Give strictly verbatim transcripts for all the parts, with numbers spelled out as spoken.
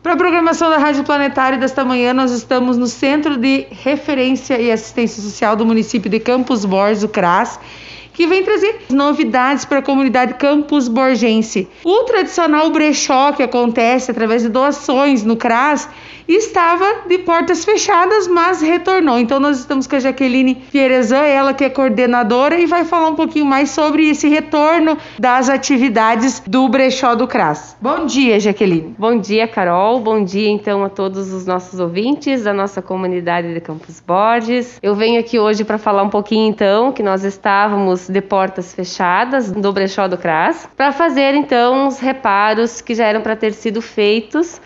Para a programação da Rádio Planetário desta manhã, nós estamos no Centro de Referência e Assistência Social do município de Campos Borges, o CRAS, que vem trazer novidades para a comunidade campos borgense. O tradicional brechó que acontece através de doações no CRAS estava de portas fechadas, mas retornou. Então nós estamos com a Jaqueline Fierezan, ela que é coordenadora, e vai falar um pouquinho mais sobre esse retorno das atividades do brechó do CRAS. Bom dia, Jaqueline. Bom dia, Carol. Bom dia, então, a todos os nossos ouvintes da nossa comunidade de Campos Borges. Eu venho aqui hoje para falar um pouquinho, então, que nós estávamos de portas fechadas do brechó do CRAS, para fazer, então, os reparos que já eram para ter sido feitos,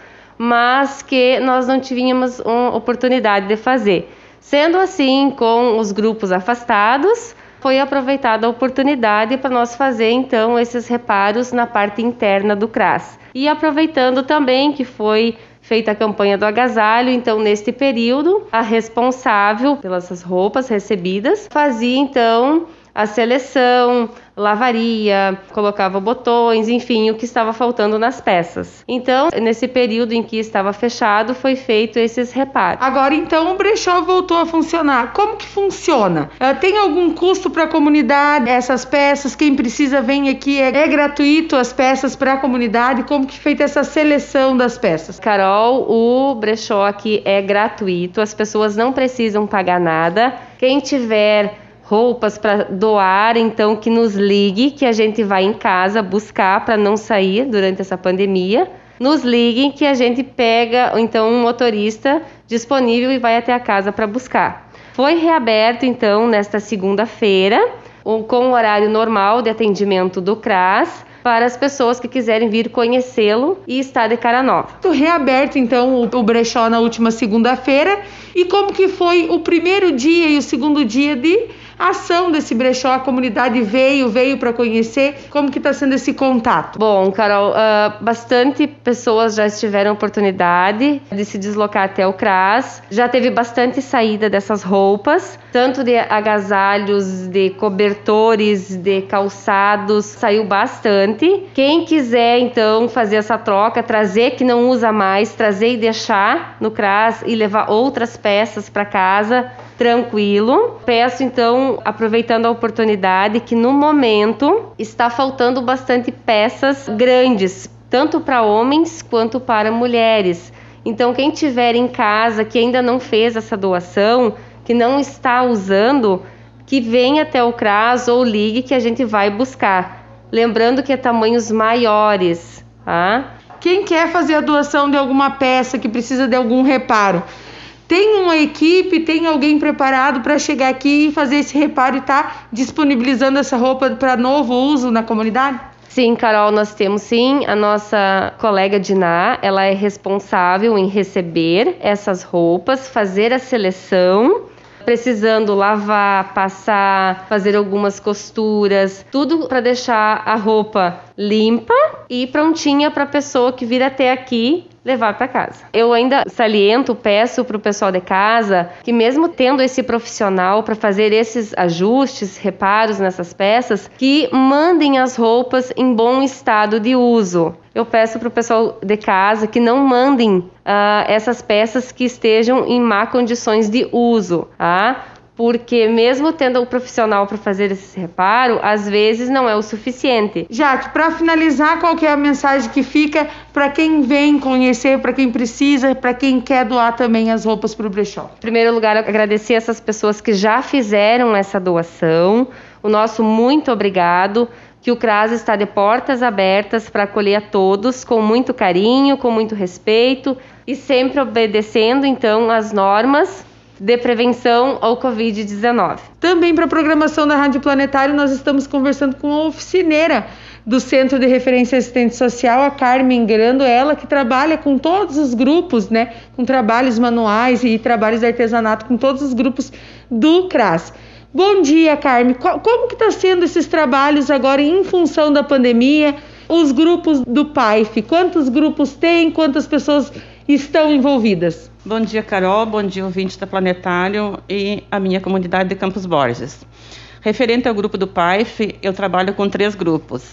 mas que nós não tínhamos uma oportunidade de fazer. Sendo assim, com os grupos afastados, foi aproveitada a oportunidade para nós fazer, então, esses reparos na parte interna do CRAS. E aproveitando também que foi feita a campanha do agasalho, então, neste período, a responsável pelas roupas recebidas fazia, então, a seleção, lavaria, colocava botões, enfim, o que estava faltando nas peças. Então, nesse período em que estava fechado, foi feito esses reparos. Agora, então, o brechó voltou a funcionar. Como que funciona? Uh, tem algum custo para a comunidade? Essas peças, quem precisa vem aqui, é, é gratuito as peças para a comunidade? Como que é feita essa seleção das peças? Carol, o brechó aqui é gratuito, as pessoas não precisam pagar nada. Quem tiver roupas para doar, então que nos ligue, que a gente vai em casa buscar para não sair durante essa pandemia. Nos liguem que a gente pega, então, um motorista disponível e vai até a casa para buscar. Foi reaberto, então, nesta segunda-feira, com o horário normal de atendimento do CRAS, para as pessoas que quiserem vir conhecê-lo e estar de cara nova. Reaberto, então, o brechó na última segunda-feira. E como que foi o primeiro dia e o segundo dia de ação desse brechó? A comunidade veio, veio para conhecer. Como que está sendo esse contato? Bom, Carol, uh, bastante pessoas já tiveram oportunidade de se deslocar até o CRAS. Já teve bastante saída dessas roupas, tanto de agasalhos, de cobertores, de calçados, saiu bastante. Quem quiser, então, fazer essa troca, trazer que não usa mais, trazer e deixar no CRAS e levar outras peças para casa, tranquilo. Peço, então, aproveitando a oportunidade, que no momento está faltando bastante peças grandes, tanto para homens quanto para mulheres. Então, quem tiver em casa que ainda não fez essa doação, que não está usando, que venha até o CRAS ou ligue que a gente vai buscar. Lembrando que é tamanhos maiores, tá? Quem quer fazer a doação de alguma peça que precisa de algum reparo, tem uma equipe, tem alguém preparado para chegar aqui e fazer esse reparo e estar tá disponibilizando essa roupa para novo uso na comunidade? Sim, Carol, nós temos sim. A nossa colega Diná, ela é responsável em receber essas roupas, fazer a seleção, precisando lavar, passar, fazer algumas costuras, tudo para deixar a roupa limpa e prontinha para a pessoa que vir até aqui levar para casa. Eu ainda saliento, peço para o pessoal de casa que, mesmo tendo esse profissional para fazer esses ajustes, reparos nessas peças, que mandem as roupas em bom estado de uso. Eu peço para o pessoal de casa que não mandem uh, essas peças que estejam em má condições de uso, tá? Porque mesmo tendo o profissional para fazer esse reparo, às vezes não é o suficiente. Jaque, para finalizar, qual que é a mensagem que fica para quem vem conhecer, para quem precisa, para quem quer doar também as roupas para o brechó? Em primeiro lugar, eu agradecer essas pessoas que já fizeram essa doação. O nosso muito obrigado, que o CRAS está de portas abertas para acolher a todos com muito carinho, com muito respeito e sempre obedecendo, então, as normas de prevenção ao covid dezenove. Também para a programação da Rádio Planetário, nós estamos conversando com a oficineira do Centro de Referência e Assistente Social, a Carmen Grando, ela que trabalha com todos os grupos, né, com trabalhos manuais e trabalhos de artesanato com todos os grupos do CRAS. Bom dia, Carmen. Como que está sendo esses trabalhos agora em função da pandemia? Os grupos do P A I F, quantos grupos tem, quantas pessoas estão envolvidas? Bom dia, Carol. Bom dia, ouvintes da Planetário e a minha comunidade de Campos Borges. Referente ao grupo do P A I F, eu trabalho com três grupos.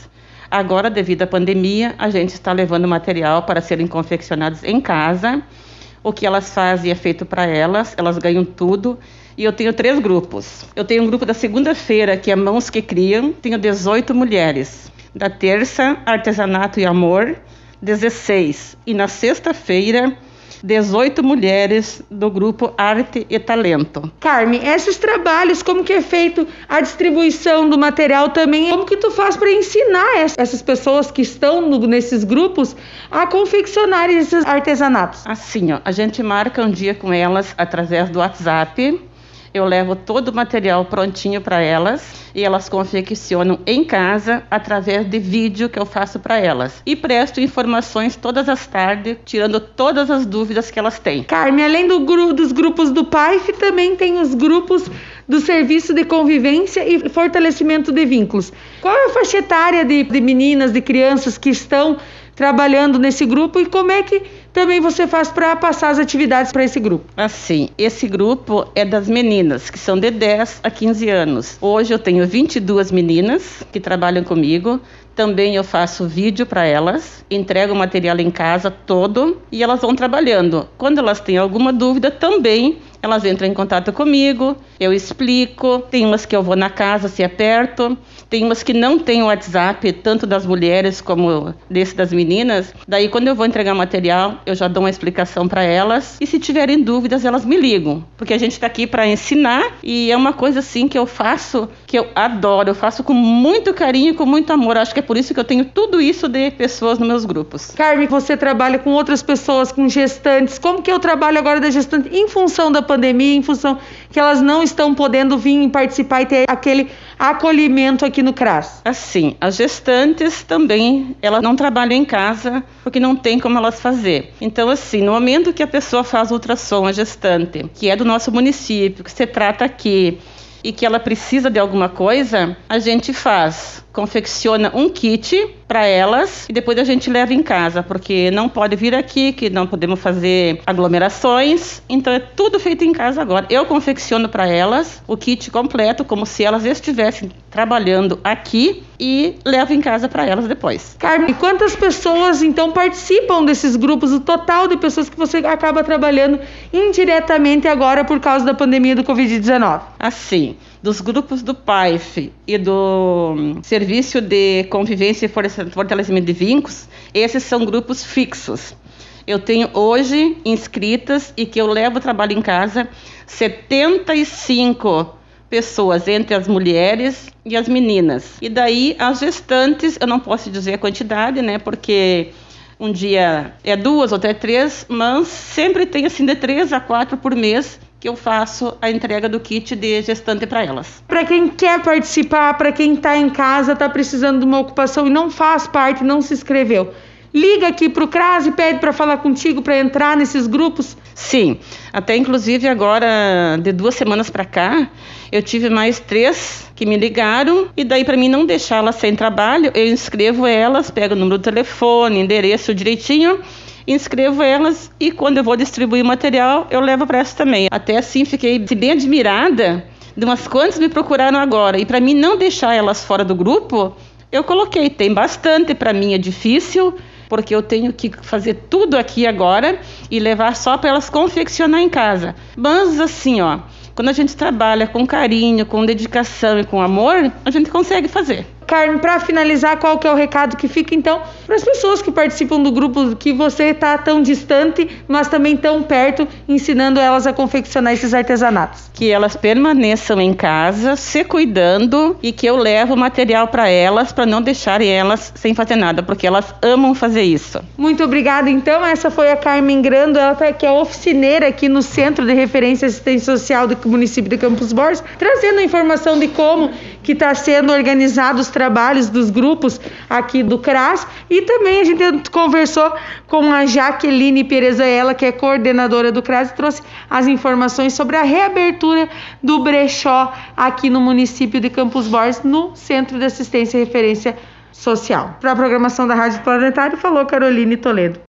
Agora, devido à pandemia, a gente está levando material para serem confeccionados em casa. O que elas fazem é feito para elas, elas ganham tudo. E eu tenho três grupos. Eu tenho um grupo da segunda-feira, que é Mãos que Criam, tenho dezoito mulheres. Da terça, Artesanato e Amor, dezesseis. E na sexta-feira, dezoito mulheres do grupo Arte e Talento. Carmen, esses trabalhos, como que é feito a distribuição do material também? Como que tu faz para ensinar essas pessoas que estão no, nesses grupos a confeccionar esses artesanatos? Assim, ó, a gente marca um dia com elas através do WhatsApp. Eu levo todo o material prontinho para elas e elas confeccionam em casa através de vídeo que eu faço para elas. E presto informações todas as tardes, tirando todas as dúvidas que elas têm. Carmen, além do gru- dos grupos do P A I F, também tem os grupos do Serviço de Convivência e Fortalecimento de Vínculos. Qual é a faixa etária de, de meninas, de crianças que estão trabalhando nesse grupo e como é que também você faz para passar as atividades para esse grupo? Assim, esse grupo é das meninas, que são de dez a quinze anos. Hoje eu tenho vinte e duas meninas que trabalham comigo. Também eu faço vídeo para elas, entrego o material em casa todo e elas vão trabalhando. Quando elas têm alguma dúvida, também elas entram em contato comigo, eu explico. Tem umas que eu vou na casa, se é perto. Tem umas que não têm o WhatsApp, tanto das mulheres como desse das meninas. Daí, quando eu vou entregar material, eu já dou uma explicação para elas. E se tiverem dúvidas, elas me ligam. Porque a gente está aqui para ensinar e é uma coisa assim que eu faço, que eu adoro. Eu faço com muito carinho, com muito amor. Acho que é por isso que eu tenho tudo isso de pessoas nos meus grupos. Carmen, você trabalha com outras pessoas, com gestantes. Como que é o trabalho agora da gestante em função da pandemia, em função que elas não estão podendo vir participar e ter aquele acolhimento aqui no C R A S? Assim, as gestantes também, elas não trabalham em casa porque não tem como elas fazer. Então, assim, no momento que a pessoa faz ultrassom, a gestante, que é do nosso município, que se trata aqui, e que ela precisa de alguma coisa, a gente faz, confecciona um kit para elas e depois a gente leva em casa, porque não pode vir aqui, que não podemos fazer aglomerações, então é tudo feito em casa agora. Eu confecciono para elas o kit completo, como se elas estivessem trabalhando aqui e levo em casa para elas depois. Carmen, quantas pessoas então participam desses grupos, o total de pessoas que você acaba trabalhando indiretamente agora por causa da pandemia do covid dezenove? Assim, dos grupos do P A I F e do Serviço de Convivência e Fortalecimento de Vínculos, esses são grupos fixos. Eu tenho hoje inscritas e que eu levo trabalho em casa setenta e cinco pessoas, entre as mulheres e as meninas. E daí as gestantes, eu não posso dizer a quantidade, né, porque um dia é duas ou até três, mas sempre tem assim de três a quatro por mês que eu faço a entrega do kit de gestante para elas. Para quem quer participar, para quem está em casa, está precisando de uma ocupação e não faz parte, não se inscreveu, liga aqui para o C R A S e pede para falar contigo, para entrar nesses grupos? Sim, até inclusive agora, de duas semanas para cá, eu tive mais três que me ligaram e daí para mim não deixá-las sem trabalho, eu inscrevo elas, pego o número do telefone, endereço direitinho, inscrevo elas e quando eu vou distribuir o material, eu levo para elas também. Até assim fiquei bem admirada de umas quantas me procuraram agora. E para mim não deixar elas fora do grupo, eu coloquei. Tem bastante, para mim é difícil, porque eu tenho que fazer tudo aqui agora e levar só para elas confeccionar em casa. Mas assim, ó, quando a gente trabalha com carinho, com dedicação e com amor, a gente consegue fazer. Carmen, para finalizar, qual que é o recado que fica então para as pessoas que participam do grupo que você está tão distante, mas também tão perto, ensinando elas a confeccionar esses artesanatos? Que elas permaneçam em casa, se cuidando e que eu levo material para elas, para não deixarem elas sem fazer nada, porque elas amam fazer isso. Muito obrigada, então. Essa foi a Carmen Grando, ela que é oficineira aqui no Centro de Referência e Assistência Social do município de Campos Borges, trazendo informação de como que está sendo organizado os trabalhos dos grupos aqui do C R A S, e também a gente conversou com a Jaqueline Perezaela, que é coordenadora do C R A S, e trouxe as informações sobre a reabertura do brechó aqui no município de Campos Borges, no Centro de Assistência e Referência Social. Para a programação da Rádio Planetário, falou Caroline Toledo.